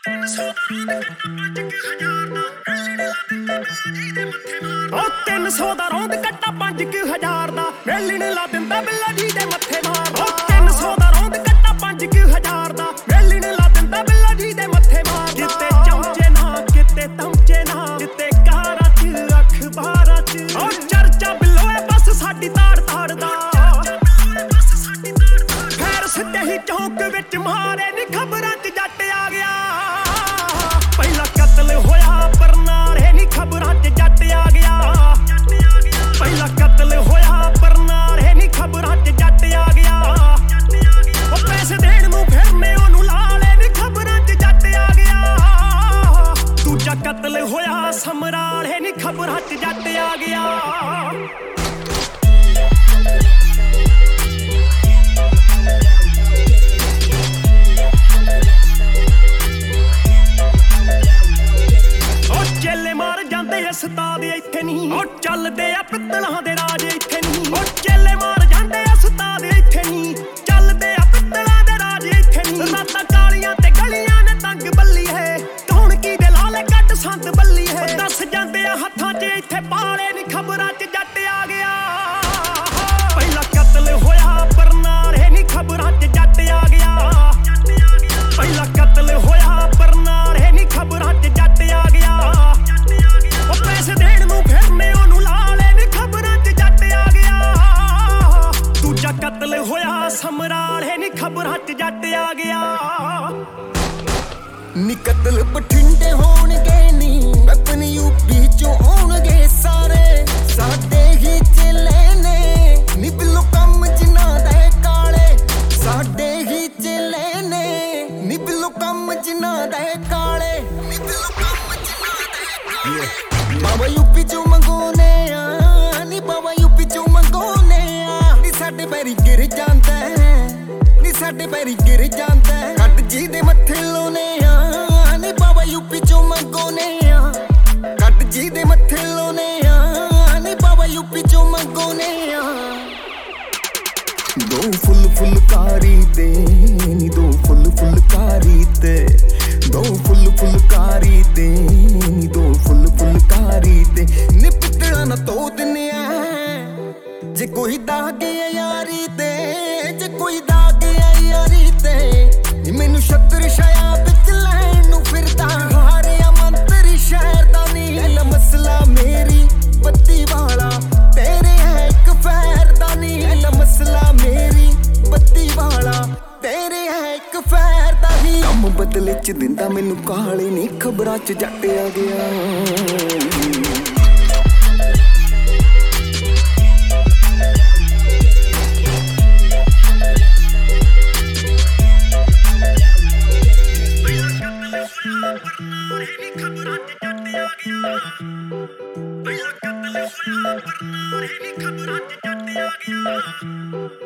300 ਦਾ ਰੌਂਦ ਕੱਟਾ 5000 ਦਾ ਵੇਲਣ ਲਾ ਦਿੰਦਾ ਬਿੱਲਾ ਜੀ ਦੇ ਮੱਥੇ ਮਾਰ। 300 ਦਾ ਰੌਂਦ ਕੱਟਾ 5000 ਦਾ ਵੇਲਣ ਲਾ ਦਿੰਦਾ ਬਿੱਲਾ ਜੀ ਦੇ ਮੱਥੇ ਮਾਰ। ਕਿਤੇ ਚਮਚੇ ਨਾ ਕਿਤੇ ਤਮਚੇ ਨਾ ਕਿਤੇ ਕਾਰਾਂ ਚ ਅਖਬਾਰਾਂ ਚ ਚਰਚਾ ਬਿੱਲੋ ਏ ਬਸ ਸਾਡੀ ਤਾੜ ਤਾੜ ਦਾ। ਖੈਰ ਸਿੱਧੇ ਹੀ ਚੌਂਕ ਵਿੱਚ ਮਾਰੇ ਨੀ ਖਬਰਾਂ ਚ ਜੱਟ ਆ ਗਿਆ। ਪਹਿਲਾ ਕਤਲ ਹੋਇਆ ਬਰਨਾਲੇ ਨੀ ਖਬਰਾਂ ਚ ਜੱਟ ਆ ਗਿਆ। ਪਹਿਲਾ ਕਤਲ ਹੋਇਆ ਬਰਨਾਲੇ ਨੀ ਖਬਰਾਂ ਚ ਜੱਟ ਆ ਗਿਆ। ਉਹ ਪੈਸੇ ਦੇਣ ਨੂੰ ਫਿਰਨੇ ਉਹਨੂੰ ਲਾਲੇ ਨੀ ਖਬਰਾਂ ਚ ਜੱਟ ਆ ਗਿਆ। ਦੂਜਾ ਕਤਲ ਹੋਇਆ ਸਮਰਾਲੇ ਨੀ ਖਬਰਾਂ ਚ ਜੱਟ ਆ ਗਿਆ। ਉਸਤਾਦ ਇੱਥੇ ਨਹੀਂ ਉਹ ਚੱਲਦੇ ਆ ਪਿੱਤਲਾਂ ਦੇ ਰਾਜ ਇੱਥੇ ਨਹੀਂ। ਉਹ ਚੇਲੇ ਮਾਰ ਜਾਂਦੇ ਆ ਉਸਤਾਦ ਇੱਥੇ ਨਹੀਂ ਚੱਲਦੇ ਆ ਪਿੱਤਲਾਂ ਦੇ ਰਾਜ ਇੱਥੇ ਨਹੀਂ। ਰਾਤਾਂ ਕਾਲੀਆਂ ਤੇ ਗਲੀਆਂ ਨੇ ਤੰਗ ਬੱਲੀ ਹੈ ਕੌਣ ਕੀ ਦੇ ਲਾਲੇ ਕੱਟ ਸੰਤ ਬੱਲੀ ਹੈ। ਦੱਸ ਜਾਂਦੇ ਆ ਹੱਥਾਂ 'ਚ ਇੱਥੇ ਪਾਲੇ ਨੀ ਖਬਰਾਂ 'ਚ ਜੱਟ ਆ ਗਿਆ। ਪਹਿਲਾ ਕਤਲ ਹੋਇਆ ਬਰਨਾਲੇ ਨੀ ਖਬਰਾਂ 'ਚ ਜੱਟ ਆ ਗਿਆ। ਪਹਿਲਾ ਕਤਲ ਹੋਇਆ ਬਰਨਾਲੇ ਨੀ ਖਬਰਾਂ 'ਚ ਜੱਟ ਆ ਗਿਆ। ਪੈਸੇ ਦੇਣ ਨੂੰ ਫਿਰਨੇ ਉਹਨੂੰ ਲਾਲੇ ਨੀ ਖਬਰਾਂ ਚ ਜੱਟ ਆ ਗਿਆ। ਦੂਜਾ ਕਤਲ ਹੋਇਆ ਸਮਰਾਲੇ ਨੀ ਖਬਰਾਂ ਚ ਜੱਟ ਆ ਗਿਆ। ਨੀ ਕਤਲ ਬਠਿੰਡੇ ਹੋਣਗੇ ਨੀ ਵੈਪਨ ਯੂਪੀ ਚੋਂ ਆਉਣਗੇ ਸਾਰੇ ਸਾਡੇ ਹੀ ਚੇਲੇ ਨੇ ਨੀ ਬਿੱਲੋ ਕੰਮ ਜਿਨ੍ਹਾਂ ਦੇ ਕਾਲੇ। ਸਾਡੇ ਹੀ ਚੇਲੇ ਨੇ ਨੀ ਬਿੱਲੋ ਕੰਮ ਜਿਨ੍ਹਾਂ ਦੇ ਕਾਲੇ। ਨੀ ਬਿੱਲੋ ਕੰਮ ਜਿਨ੍ਹਾਂ ਦੇ ਕਾਲੇ। ਬਾਬਾ ਯੂਪੀ ਚੋਂ ਮੰਗੋਨੇ ਆ ਨੀ ਬਾਬਾ ਯੂਪੀ ਚੋਂ ਮੰਗੋਨੇ ਆ। ਨੀ ਸਾਡੇ ਪੈਰੀ ਗਿਰ ਜਾਂਦਾ ਨੀ ਸਾਡੇ ਪੈਰੀ ਗਿਰ ਜਾਂਦਾ। ਕੱਟ ਜੀ ਦੇ ਮੱਥੇ ਲਾਉਨੇ ਆ ਨੀ ਬਾਬਾ ਯੂਪੀ ਚੋਂ ਮੰਗੋਨੇ ਆ। ਕੱਟ ਜੀ ਦੇ ਮੱਥੇ ਲਾਉਨੇ ਆ ਨੀ ਬਾਬਾ ਯੂਪੀ ਚੋਂ ਮੰਗੋਨੇ ਆ। ਦੋ ਫੁੱਲ ਫੁਲਕਾਰੀ ਦੇ ਨੀ ਦੋ ਫੁੱਲ ਫੁਲਕਾਰੀ ਤੇ ਦੋ ਫੁੱਲ ਫੁਲਕਾਰੀ ਦੇ ਨੀ ਦੋ ਫੁੱਲ ਫੁਲਕਾਰੀ ਤੇ। ਨੀ ਪਿੱਤਲਾਂ ਨਾ ਧੋ ਦਿੰਨੇ ਆ ਜੇ ਕੋਈ ਦਾਗ ਆ ਯਾਰੀ ਤੇ ਜੇ ਕੋਈ ਦਾਗ ਆ ਯਾਰੀ ਤੇ। ਨੀ ਮੈਨੂੰ ਛੱਤਰ ਛਾਇਆ ਵਿੱਚ ਲੈਣ ਨੂੰ ਫਿਰਦਾ ਹਾਰਿਆ ਮੰਤਰੀ ਸ਼ਹਿਰ ਦਾ ਨੀ। ਲੈ ਮਸਲਾ ਮੇਰੀ ਬੱਤੀ ਵਾਲਾ ਤੇਰੇ ਹੈ ਇੱਕ ਫੈਰ ਦਾ ਨੀ। ਲੈ ਮਸਲਾ ਮੇਰੀ ਬੱਤੀ ਵਾਲਾ ਤੇਰੇ ਹੈ ਇੱਕ ਫੈਰ ਦਾ ਹੀ। ਕੰਮ ਬਦਲੇ ਚ ਦਿੰਦਾ ਮੈਨੂੰ ਕਾਲੇ ਨੀ ਖਬਰਾਂ ਚ ਜੱਟ ਆ ਗਿਆ। ਖਬਰਾਂ ਚ ਜੱਟ ਆ ਗਿਆ। ਪਹਿਲਾ ਕਤਲ ਹੋਇਆ ਬਰਨਾਲੇ ਨੀ ਖਬਰਾਂ ਚ ਜੱਟ ਆ ਗਿਆ।